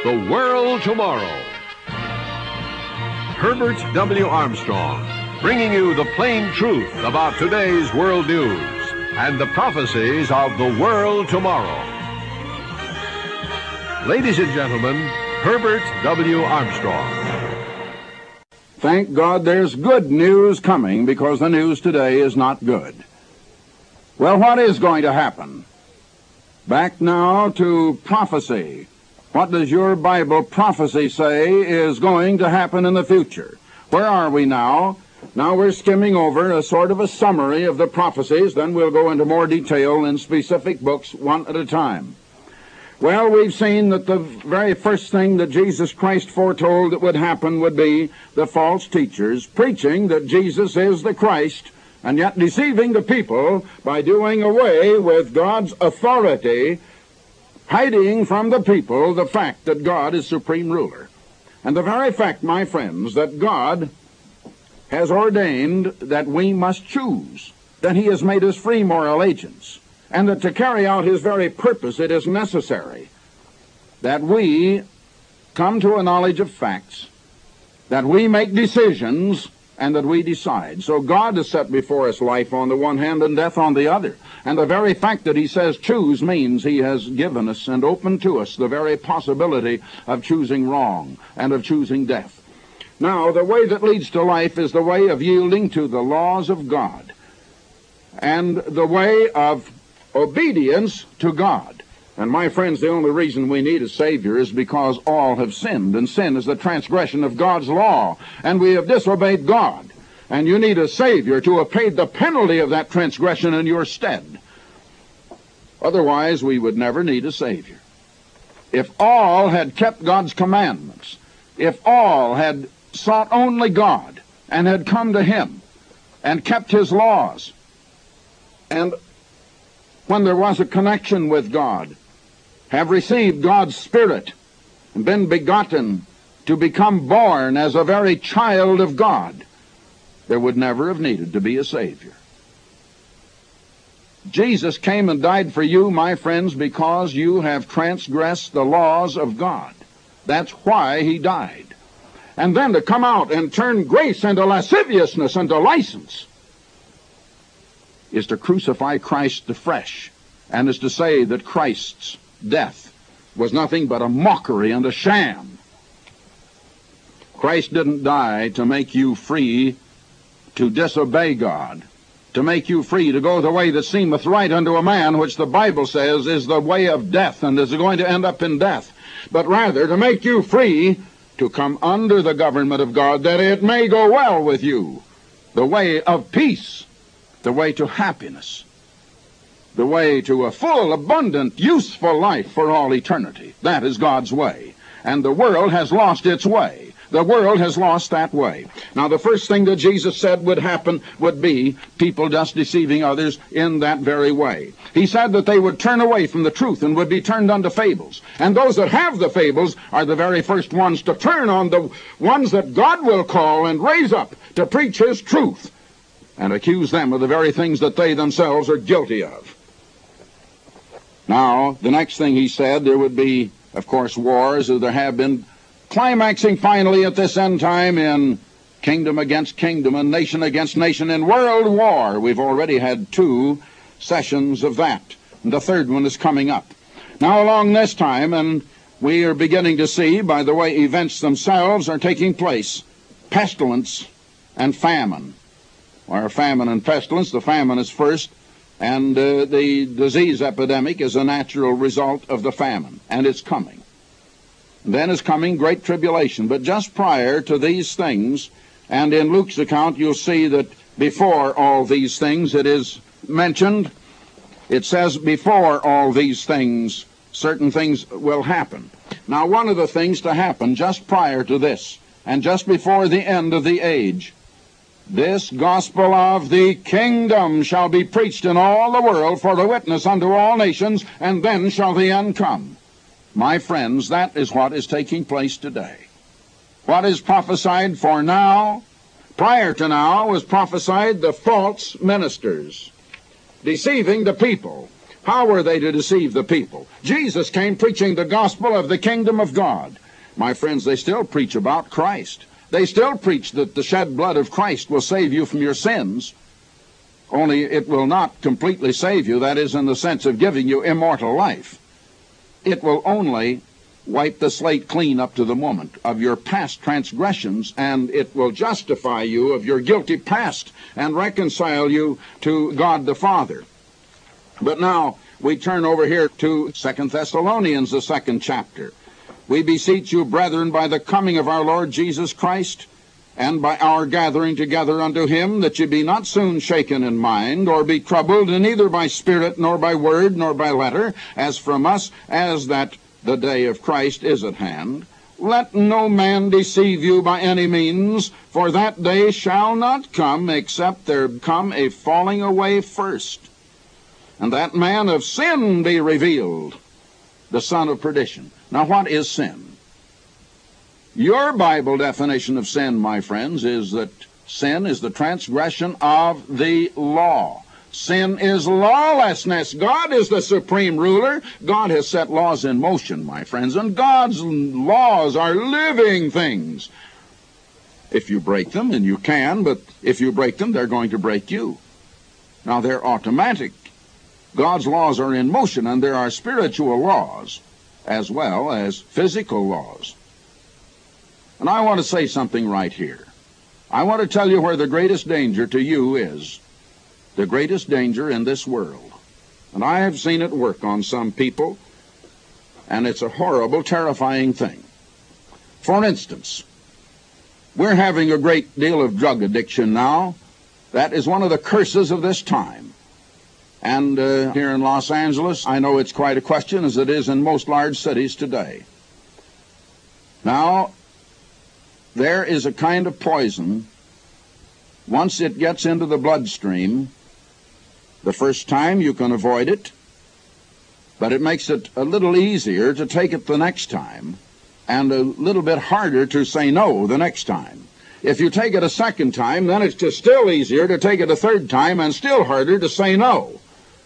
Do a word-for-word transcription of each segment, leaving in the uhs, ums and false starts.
The World Tomorrow. Herbert W. Armstrong, bringing you the plain truth about today's world news and the prophecies of the world tomorrow. Ladies and gentlemen, Herbert W. Armstrong. Thank God there's good news coming, because the news today is not good. Well, what is going to happen? Back now to prophecy. What does your Bible prophecy say is going to happen in the future? Where are we now? Now we're skimming over a sort of a summary of the prophecies, then we'll go into more detail in specific books one at a time. Well, we've seen that the very first thing that Jesus Christ foretold that would happen would be the false teachers preaching that Jesus is the Christ, and yet deceiving the people by doing away with God's authority, hiding from the people the fact that God is supreme ruler. And the very fact, my friends, that God has ordained that we must choose, that he has made us free moral agents, and that to carry out his very purpose it is necessary that we come to a knowledge of facts, that we make decisions, and that we decide. So God has set before us life on the one hand and death on the other. And the very fact that he says choose means he has given us and opened to us the very possibility of choosing wrong and of choosing death. Now, the way that leads to life is the way of yielding to the laws of God and the way of obedience to God. And my friends, the only reason we need a Savior is because all have sinned, and sin is the transgression of God's law, and we have disobeyed God. And you need a Savior to have paid the penalty of that transgression in your stead. Otherwise, we would never need a Savior. If all had kept God's commandments, if all had sought only God and had come to him and kept his laws, and when there was a connection with God, have received God's Spirit and been begotten to become born as a very child of God, there would never have needed to be a Savior. Jesus came and died for you, my friends, because you have transgressed the laws of God. That's why he died. And then to come out and turn grace into lasciviousness and to license is to crucify Christ afresh, and is to say that Christ's death was nothing but a mockery and a sham. Christ didn't die to make you free to disobey God, to make you free to go the way that seemeth right unto a man, which the Bible says is the way of death and is going to end up in death, but rather to make you free to come under the government of God, that it may go well with you, the way of peace, the way to happiness, the way to a full, abundant, useful life for all eternity. That is God's way. And the world has lost its way. The world has lost that way. Now, the first thing that Jesus said would happen would be people just deceiving others in that very way. He said that they would turn away from the truth and would be turned unto fables. And those that have the fables are the very first ones to turn on the ones that God will call and raise up to preach his truth and accuse them of the very things that they themselves are guilty of. Now, the next thing he said, there would be, of course, wars, as there have been, climaxing finally at this end time in kingdom against kingdom and nation against nation in world war. We've already had two sessions of that, and the third one is coming up. Now, along this time, and we are beginning to see, by the way events themselves are taking place, pestilence and famine. Or famine and pestilence, the famine is first, and uh, the disease epidemic is a natural result of the famine, and it's coming. And then is coming great tribulation. But just prior to these things, and in Luke's account you'll see that before all these things it is mentioned, it says before all these things certain things will happen. Now, one of the things to happen just prior to this, and just before the end of the age, this gospel of the kingdom shall be preached in all the world for a witness unto all nations, and then shall the end come. My friends, that is what is taking place today. What is prophesied for now, prior to now, was prophesied the false ministers, deceiving the people, How were they to deceive the people? Jesus came preaching the gospel of the kingdom of God. My friends, they still preach about Christ. They still preach that the shed blood of Christ will save you from your sins. Only it will not completely save you, that is, in the sense of giving you immortal life. It will only wipe the slate clean up to the moment of your past transgressions, and it will justify you of your guilty past and reconcile you to God the Father. But now we turn over here to Second Thessalonians, the second chapter. We beseech you, brethren, by the coming of our Lord Jesus Christ, and by our gathering together unto him, that ye be not soon shaken in mind, or be troubled, neither by spirit, nor by word, nor by letter, as from us, as that the day of Christ is at hand. Let no man deceive you by any means, for that day shall not come, except there come a falling away first, and that man of sin be revealed, the son of perdition. Now, what is sin? Your Bible definition of sin, my friends, is that sin is the transgression of the law. Sin is lawlessness. God is the supreme ruler. God has set laws in motion, my friends, and God's laws are living things. If you break them, and you can, but if you break them, they're going to break you. Now, they're automatic. God's laws are in motion, and there are spiritual laws as well as physical laws. And I want to say something right here. I want to tell you where the greatest danger to you is. The greatest danger in this world. And I have seen it work on some people, and it's a horrible, terrifying thing. For instance, we're having a great deal of drug addiction now. That is one of the curses of this time. And uh, here in Los Angeles, I know it's quite a question, as it is in most large cities today. Now, there is a kind of poison. Once it gets into the bloodstream, the first time you can avoid it, but it makes it a little easier to take it the next time, and a little bit harder to say no the next time. If you take it a second time, then it's just still easier to take it a third time, and still harder to say no.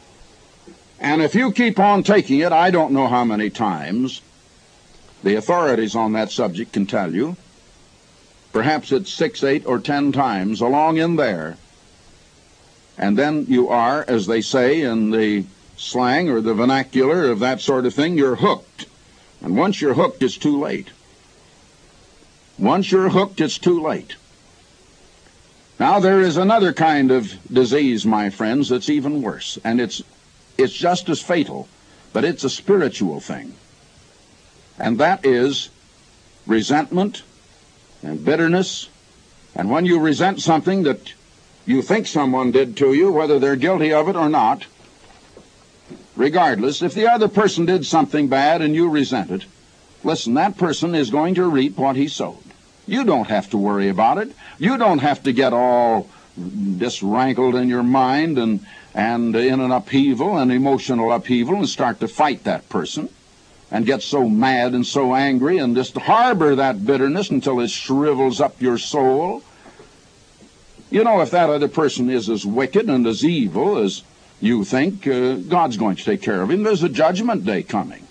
And if you keep on taking it, I don't know how many times, the authorities on that subject can tell you, perhaps it's six, eight, or ten times along in there, and then you are, as they say in the slang or the vernacular of that sort of thing, you're hooked. And once you're hooked, it's too late. Once you're hooked, it's too late. Now, there is another kind of disease, my friends, that's even worse, and it's it's just as fatal, but it's a spiritual thing. And that is resentment and bitterness. And when you resent something that you think someone did to you, whether they're guilty of it or not, regardless, if the other person did something bad and you resent it, listen, that person is going to reap what he sowed. You don't have to worry about it. You don't have to get all disrankled in your mind and, and in an upheaval, an emotional upheaval, and start to fight that person and get so mad and so angry and just harbor that bitterness until it shrivels up your soul. You know, if that other person is as wicked and as evil as you think, uh, God's going to take care of him. There's a judgment day coming.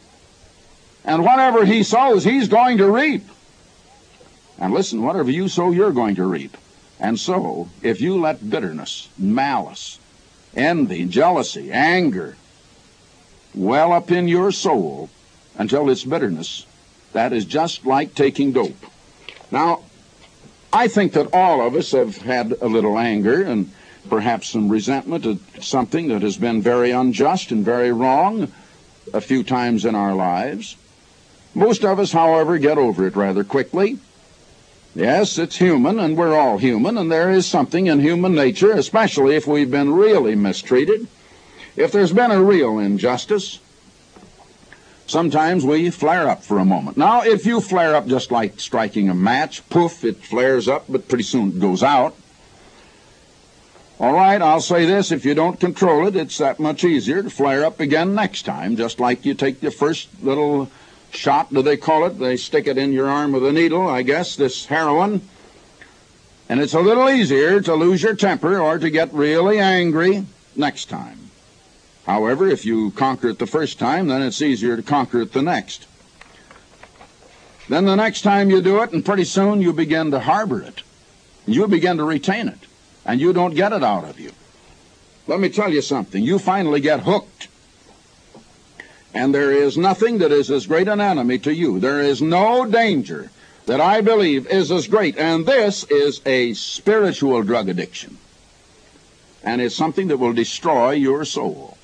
And whatever he sows, he's going to reap. And listen, whatever you sow, you're going to reap. And so, if you let bitterness, malice, envy, jealousy, anger well up in your soul until it's bitterness, that is just like taking dope. Now, I think that all of us have had a little anger and perhaps some resentment at something that has been very unjust and very wrong a few times in our lives. Most of us, however, get over it rather quickly. Yes, it's human, and we're all human, and there is something in human nature, especially if we've been really mistreated. If there's been a real injustice, sometimes we flare up for a moment. Now, if you flare up just like striking a match, poof, it flares up, but pretty soon it goes out. All right, I'll say this, if you don't control it, it's that much easier to flare up again next time, just like you take the first little shot, do they call it? They stick it in your arm with a needle, I guess, this heroin. And it's a little easier to lose your temper or to get really angry next time. However, if you conquer it the first time, then it's easier to conquer it the next. Then the next time you do it, and pretty soon you begin to harbor it. You begin to retain it, and you don't get it out of you. Let me tell you something. You finally get hooked. And there is nothing that is as great an enemy to you. There is no danger that I believe is as great. And this is a spiritual drug addiction. And it's something that will destroy your soul.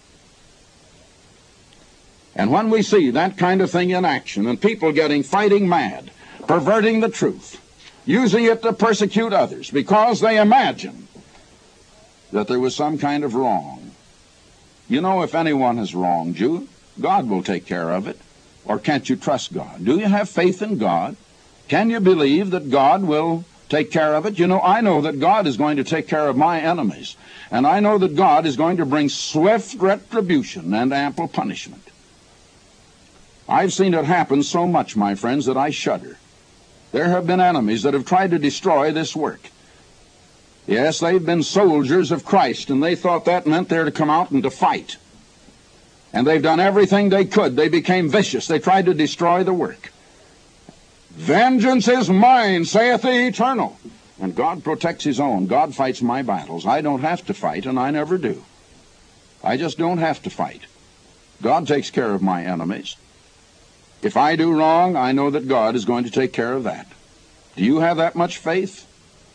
And when we see that kind of thing in action, and people getting fighting mad, perverting the truth, using it to persecute others because they imagine that there was some kind of wrong. You know, if anyone has wronged you, God will take care of it. Or can't you trust God? Do you have faith in God? Can you believe that God will take care of it? You know, I know that God is going to take care of my enemies. And I know that God is going to bring swift retribution and ample punishment. I've seen it happen so much, my friends, that I shudder. There have been enemies that have tried to destroy this work. Yes, they've been soldiers of Christ, and they thought that meant they're to come out and to fight. And they've done everything they could. They became vicious. They tried to destroy the work. Vengeance is mine, saith the Eternal. And God protects his own. God fights my battles. I don't have to fight, and I never do. I just don't have to fight. God takes care of my enemies. If I do wrong, I know that God is going to take care of that. Do you have that much faith?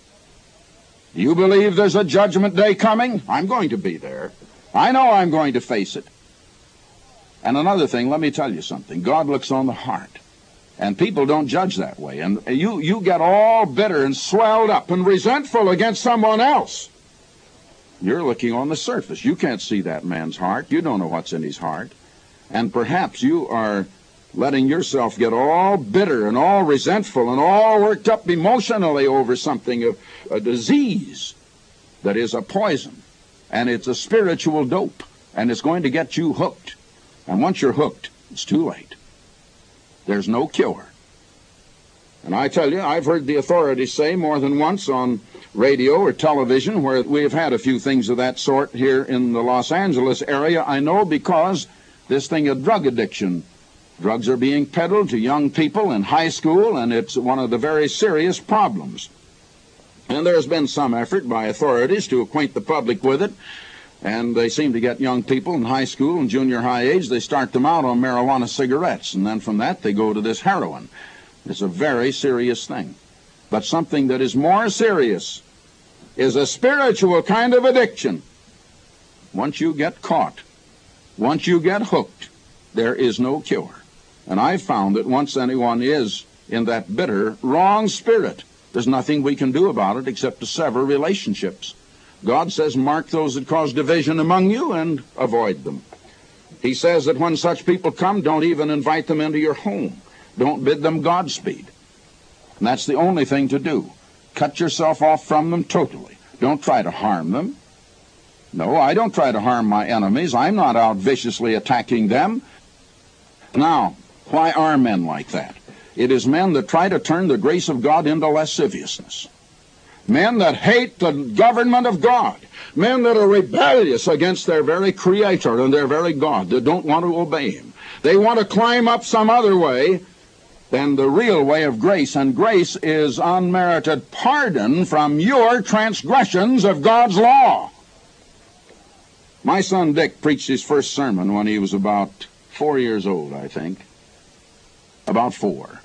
Do you believe there's a judgment day coming? I'm going to be there. I know I'm going to face it. And another thing, let me tell you something. God looks on the heart. And people don't judge that way. And you, you get all bitter and swelled up and resentful against someone else. You're looking on the surface. You can't see that man's heart. You don't know what's in his heart. And perhaps you are letting yourself get all bitter and all resentful and all worked up emotionally over something, of a disease that is a poison. And it's a spiritual dope. And it's going to get you hooked. And once you're hooked, it's too late. There's no cure. And I tell you, I've heard the authorities say more than once on radio or television, where we've had a few things of that sort here in the Los Angeles area. I know because this thing of drug addiction, drugs are being peddled to young people in high school, and it's one of the very serious problems. And there's been some effort by authorities to acquaint the public with it. And they seem to get young people in high school and junior high age. They start them out on marijuana cigarettes, and then from that they go to this heroin. It's a very serious thing. But something that is more serious is a spiritual kind of addiction. Once you get caught, once you get hooked, there is no cure. And I've found that once anyone is in that bitter, wrong spirit, there's nothing we can do about it except to sever relationships. God says, mark those that cause division among you and avoid them. He says that when such people come, don't even invite them into your home. Don't bid them Godspeed. And that's the only thing to do. Cut yourself off from them totally. Don't try to harm them. No, I don't try to harm my enemies. I'm not out viciously attacking them. Now, why are men like that? It is men that try to turn the grace of God into lasciviousness. Men that hate the government of God. Men that are rebellious against their very Creator and their very God, that don't want to obey Him. They want to climb up some other way than the real way of grace. And grace is unmerited pardon from your transgressions of God's law. My son Dick preached his first sermon when he was about four years old, I think. About four.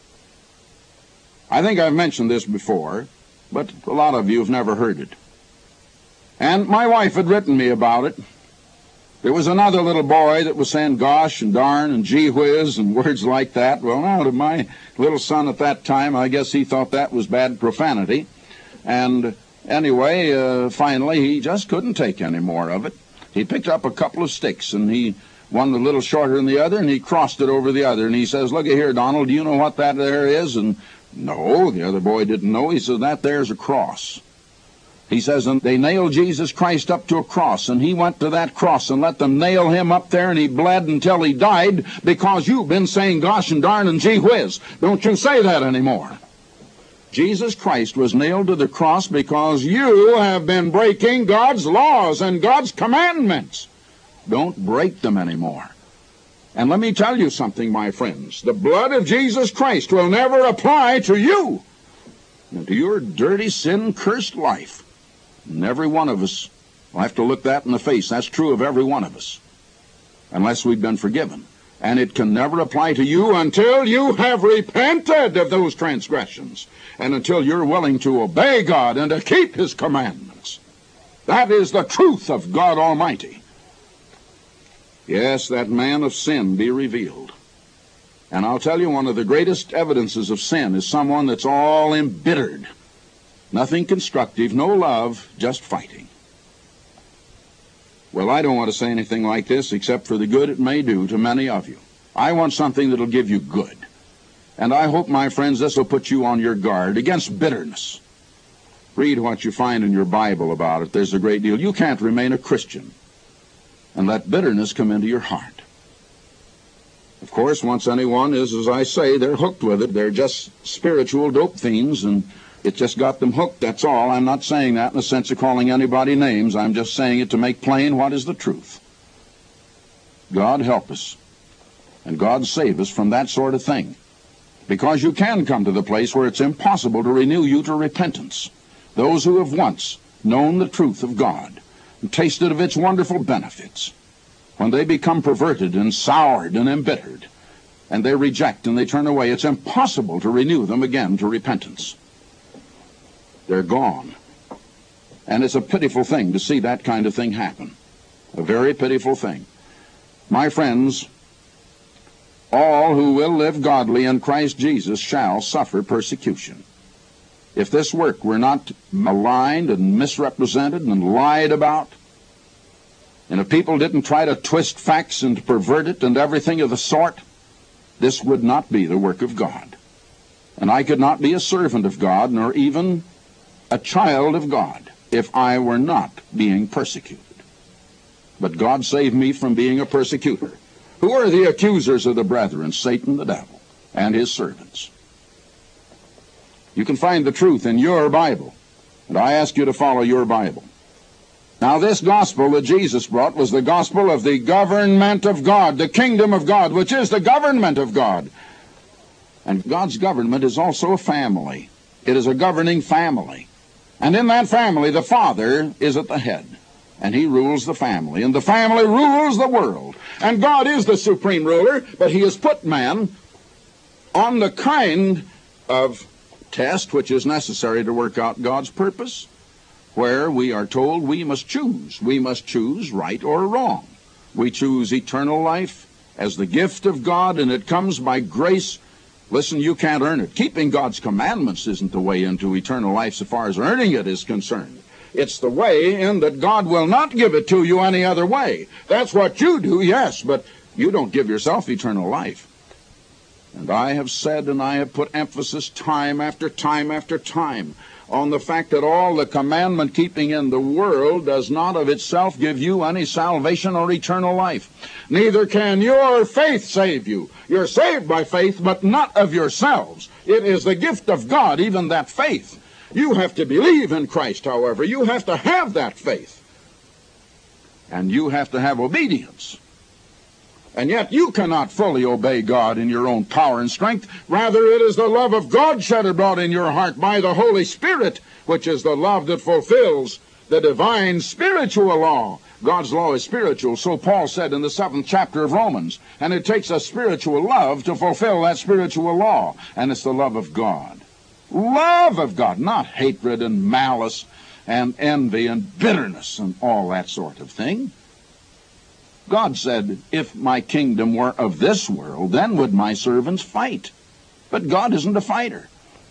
I think I've mentioned this before, but a lot of you have never heard it. And my wife had written me about it. There was another little boy that was saying gosh and darn and gee whiz and words like that. Well, now to my little son at that time, I guess he thought that was bad profanity. And anyway, uh, finally, he just couldn't take any more of it. He picked up a couple of sticks, and he one a little shorter than the other, and he crossed it over the other. And he says, look at here, Donald, do you know what that there is? And no, the other boy didn't know. He says, that there's a cross. He says, and they nailed Jesus Christ up to a cross, and he went to that cross and let them nail him up there, and he bled until he died because you've been saying gosh and darn and gee whiz. Don't you say that anymore. Jesus Christ was nailed to the cross because you have been breaking God's laws and God's commandments. Don't break them anymore. And let me tell you something, my friends. The blood of Jesus Christ will never apply to you and to your dirty, sin-cursed life. And every one of us will have to look that in the face. That's true of every one of us, unless we've been forgiven. And it can never apply to you until you have repented of those transgressions, and until you're willing to obey God and to keep His commandments. That is the truth of God Almighty. Yes, that man of sin be revealed. And I'll tell you, one of the greatest evidences of sin is someone that's all embittered. Nothing constructive, no love, just fighting. Well, I don't want to say anything like this except for the good it may do to many of you. I want something that'll give you good. And I hope, my friends, this will put you on your guard against bitterness. Read what you find in your Bible about it. There's a great deal. You can't remain a Christian and let bitterness come into your heart. Of course, once anyone is, as I say, they're hooked with it. They're just spiritual dope fiends, and it just got them hooked, that's all. I'm not saying that in the sense of calling anybody names. I'm just saying it to make plain what is the truth. God help us, and God save us from that sort of thing. Because you can come to the place where it's impossible to renew you to repentance. Those who have once known the truth of God and tasted of its wonderful benefits, when they become perverted and soured and embittered, and they reject and they turn away, it's impossible to renew them again to repentance. They're gone. And it's a pitiful thing to see that kind of thing happen. A very pitiful thing. My friends, all who will live godly in Christ Jesus shall suffer persecution. If this work were not maligned and misrepresented and lied about, and if people didn't try to twist facts and pervert it and everything of the sort, this would not be the work of God. And I could not be a servant of God, nor even a child of God, if I were not being persecuted. But God saved me from being a persecutor. Who are the accusers of the brethren? Satan, the devil, and his servants. You can find the truth in your Bible, and I ask you to follow your Bible. Now, this gospel that Jesus brought was the gospel of the government of God, the kingdom of God, which is the government of God. And God's government is also a family. It is a governing family. And in that family, the Father is at the head, and He rules the family, and the family rules the world. And God is the supreme ruler, but He has put man on the kind of test which is necessary to work out God's purpose, where we are told we must choose. We must choose right or wrong. We choose eternal life as the gift of God, and it comes by grace. Listen, you can't earn it. Keeping God's commandments isn't the way into eternal life so far as earning it is concerned. It's the way in that God will not give it to you any other way. That's what you do, yes, but you don't give yourself eternal life. And I have said, and I have put emphasis time after time after time on the fact that all the commandment keeping in the world does not of itself give you any salvation or eternal life. Neither can your faith save you. You're saved by faith, but not of yourselves. It is the gift of God, even that faith. You have to believe in Christ, however. You have to have that faith. And you have to have obedience. And yet you cannot fully obey God in your own power and strength. Rather, it is the love of God shed abroad in your heart by the Holy Spirit, which is the love that fulfills the divine spiritual law. God's law is spiritual, so Paul said in the seventh chapter of Romans. And it takes a spiritual love to fulfill that spiritual law. And it's the love of God. Love of God, not hatred and malice and envy and bitterness and all that sort of thing. God said, if my kingdom were of this world, then would my servants fight. But God isn't a fighter.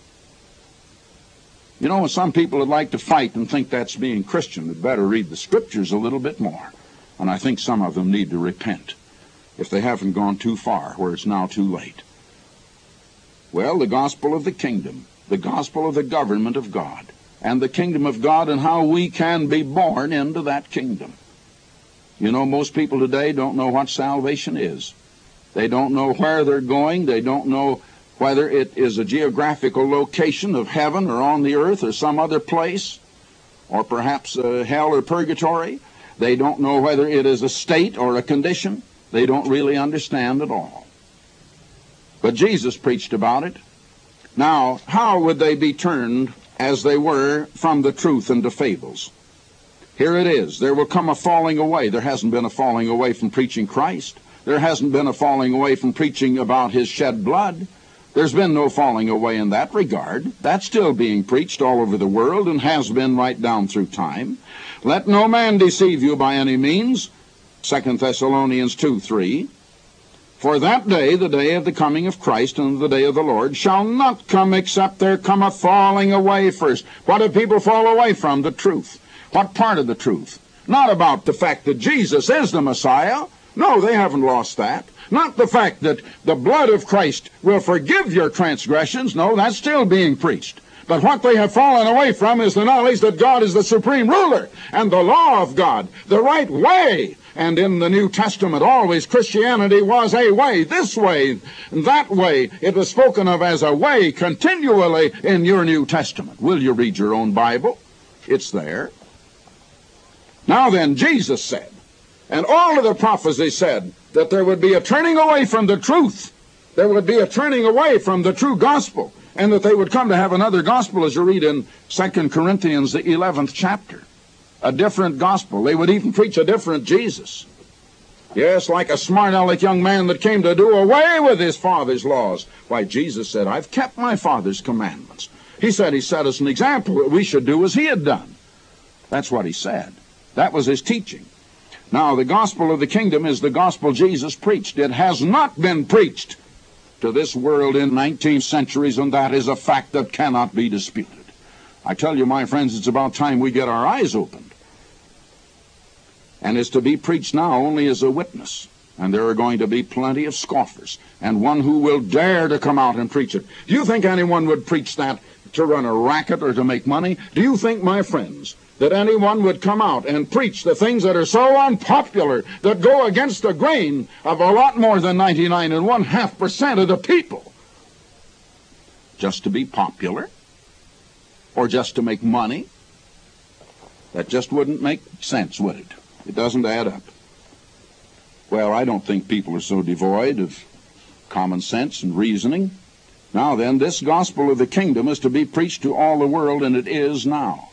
You know, some people would like to fight and think that's being Christian. They'd better read the Scriptures a little bit more. And I think some of them need to repent if they haven't gone too far, where it's now too late. Well, the gospel of the kingdom, the gospel of the government of God, and the kingdom of God, and how we can be born into that kingdom. You know, most people today don't know what salvation is. They don't know where they're going. They don't know whether it is a geographical location of heaven or on the earth or some other place, or perhaps uh, hell or purgatory. They don't know whether it is a state or a condition. They don't really understand at all. But Jesus preached about it. Now, how would they be turned as they were from the truth into fables? Here it is. There will come a falling away. There hasn't been a falling away from preaching Christ. There hasn't been a falling away from preaching about his shed blood. There's been no falling away in that regard. That's still being preached all over the world and has been right down through time. Let no man deceive you by any means. Second Thessalonians two three. For that day, the day of the coming of Christ and the day of the Lord, shall not come except there come a falling away first. What do people fall away from? The truth. What part of the truth? Not about the fact that Jesus is the Messiah. No, they haven't lost that. Not the fact that the blood of Christ will forgive your transgressions. No, that's still being preached. But what they have fallen away from is the knowledge that God is the supreme ruler and the law of God, the right way. And in the New Testament, always Christianity was a way, this way, that way. It was spoken of as a way continually in your New Testament. Will you read your own Bible? It's there. Now then, Jesus said, and all of the prophecies said, that there would be a turning away from the truth. There would be a turning away from the true gospel, and that they would come to have another gospel, as you read in Second Corinthians, the eleventh chapter. A different gospel. They would even preach a different Jesus. Yes, like a smart-aleck young man that came to do away with his father's laws. Why, Jesus said, I've kept my father's commandments. He said he set us an example that we should do as he had done. That's what he said. That was his teaching. Now, the gospel of the kingdom is the gospel Jesus preached. It has not been preached to this world in nineteen centuries, and that is a fact that cannot be disputed. I tell you, my friends, it's about time we get our eyes opened. And it's to be preached now only as a witness. And there are going to be plenty of scoffers, and one who will dare to come out and preach it. Do you think anyone would preach that to run a racket or to make money? Do you think, my friends, that anyone would come out and preach the things that are so unpopular, that go against the grain of a lot more than ninety-nine and one half percent of the people, just to be popular or just to make money? That just wouldn't make sense, would it? It doesn't add up. Well, I don't think people are so devoid of common sense and reasoning. Now then, this gospel of the kingdom is to be preached to all the world, and it is now.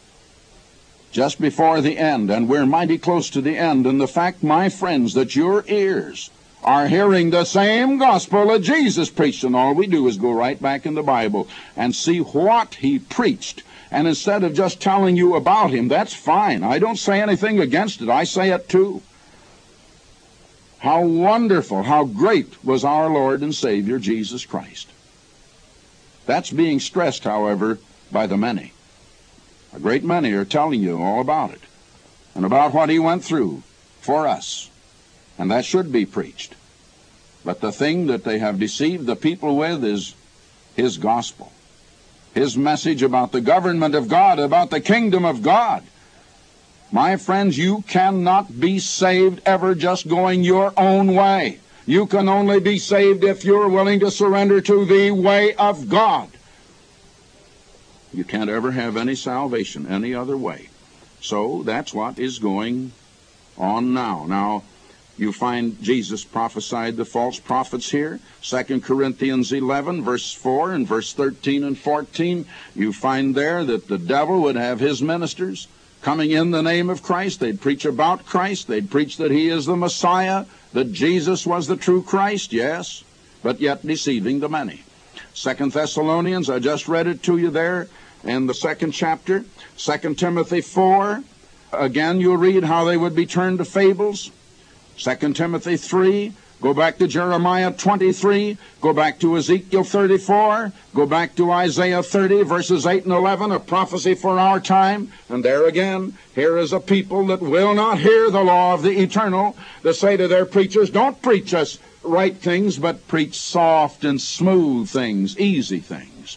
Just before the end, and we're mighty close to the end. And the fact, my friends, that your ears are hearing the same gospel that Jesus preached, and all we do is go right back in the Bible and see what he preached. And instead of just telling you about him, that's fine. I don't say anything against it. I say it too. How wonderful, how great was our Lord and Savior, Jesus Christ. That's being stressed, however, by the many. A great many are telling you all about it, and about what he went through for us. And that should be preached. But the thing that they have deceived the people with is his gospel. His message about the government of God, about the kingdom of God. My friends, you cannot be saved ever just going your own way. You can only be saved if you're willing to surrender to the way of God. You can't ever have any salvation any other way. So that's what is going on now. Now, you find Jesus prophesied the false prophets here. Second Corinthians eleven, verse four, and verse thirteen and fourteen. You find there that the devil would have his ministers coming in the name of Christ. They'd preach about Christ. They'd preach that he is the Messiah, that Jesus was the true Christ, yes, but yet deceiving the many. Second Thessalonians, I just read it to you there in the second chapter. Second Timothy four, again you'll read how they would be turned to fables. Second Timothy three, go back to Jeremiah twenty-three, go back to Ezekiel thirty-four, go back to Isaiah thirty, verses eight and eleven, a prophecy for our time. And there again, here is a people that will not hear the law of the eternal, that say to their preachers, don't preach us right things, but preach soft and smooth things, easy things.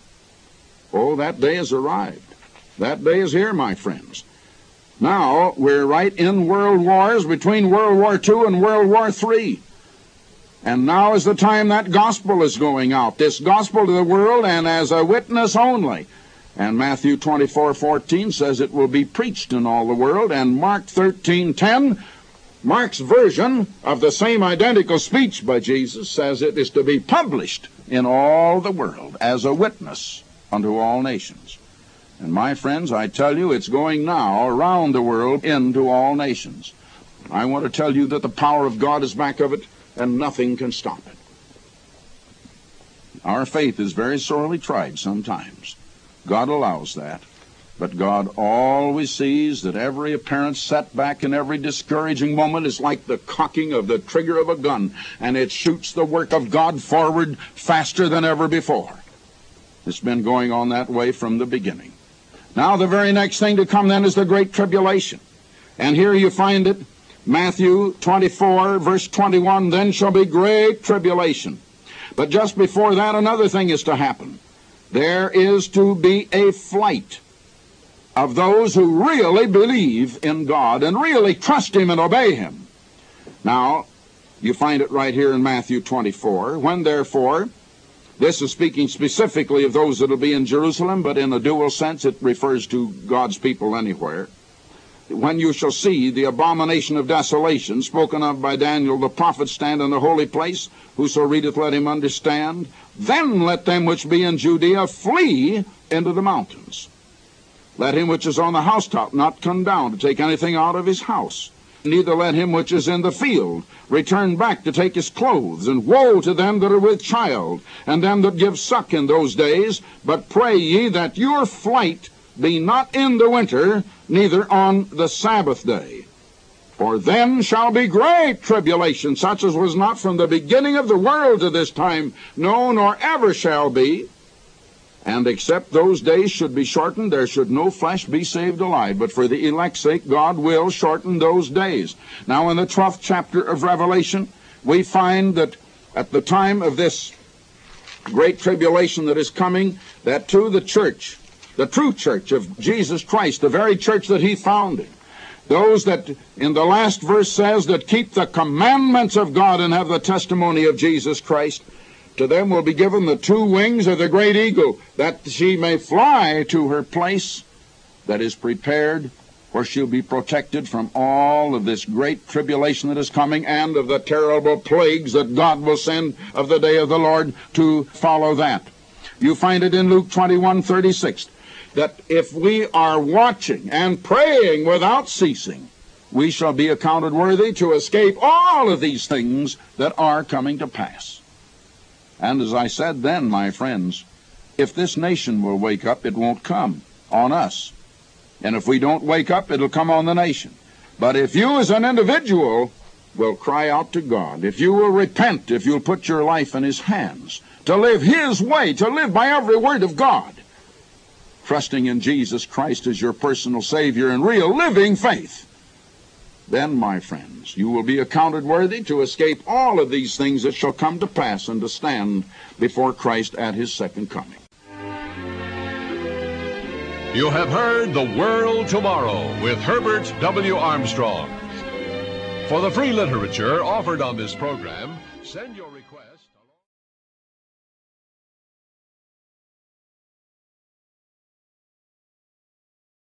Oh, that day has arrived. That day is here, my friends. Now, we're right in world wars, between World War Two and World War Three. And now is the time that gospel is going out, this gospel to the world, and as a witness only. And Matthew twenty-four fourteen says it will be preached in all the world. And Mark thirteen ten, Mark's version of the same identical speech by Jesus, says it is to be published in all the world as a witness unto all nations. And my friends, I tell you, it's going now around the world into all nations. I want to tell you that the power of God is back of it, and nothing can stop it. Our faith is very sorely tried sometimes. God allows that. But God always sees that every apparent setback and every discouraging moment is like the cocking of the trigger of a gun, and it shoots the work of God forward faster than ever before. It's been going on that way from the beginning. Now the very next thing to come then is the Great Tribulation. And here you find it, Matthew twenty-four, verse twenty-one, then shall be great tribulation. But just before that, another thing is to happen. There is to be a flight of those who really believe in God and really trust Him and obey Him. Now, you find it right here in Matthew twenty-four. When therefore, this is speaking specifically of those that will be in Jerusalem, but in a dual sense it refers to God's people anywhere. When you shall see the abomination of desolation spoken of by Daniel the prophet stand in the holy place, whoso readeth let him understand, then let them which be in Judea flee into the mountains. Let him which is on the housetop not come down to take anything out of his house. Neither let him which is in the field return back to take his clothes. And woe to them that are with child, and them that give suck in those days. But pray ye that your flight be not in the winter, neither on the Sabbath day. For then shall be great tribulation, such as was not from the beginning of the world to this time, no, nor ever shall be. And except those days should be shortened, there should no flesh be saved alive. But for the elect's sake, God will shorten those days. Now, in the twelfth chapter of Revelation, we find that at the time of this great tribulation that is coming, that to the church, the true church of Jesus Christ, the very church that He founded, those that, in the last verse says, that keep the commandments of God and have the testimony of Jesus Christ, to them will be given the two wings of the great eagle, that she may fly to her place that is prepared, where she'll be protected from all of this great tribulation that is coming and of the terrible plagues that God will send of the day of the Lord to follow that. You find it in Luke twenty-one thirty-six, that if we are watching and praying without ceasing, we shall be accounted worthy to escape all of these things that are coming to pass. And as I said then, my friends, if this nation will wake up, it won't come on us. And if we don't wake up, it'll come on the nation. But if you as an individual will cry out to God, if you will repent, if you'll put your life in His hands, to live His way, to live by every word of God, trusting in Jesus Christ as your personal Savior in real living faith, then, my friends, you will be accounted worthy to escape all of these things that shall come to pass and to stand before Christ at His second coming. You have heard The World Tomorrow with Herbert W. Armstrong. For the free literature offered on this program, send your request.